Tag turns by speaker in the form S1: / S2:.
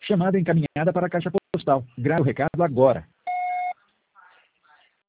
S1: Chamada encaminhada para a caixa postal. Grave o recado agora.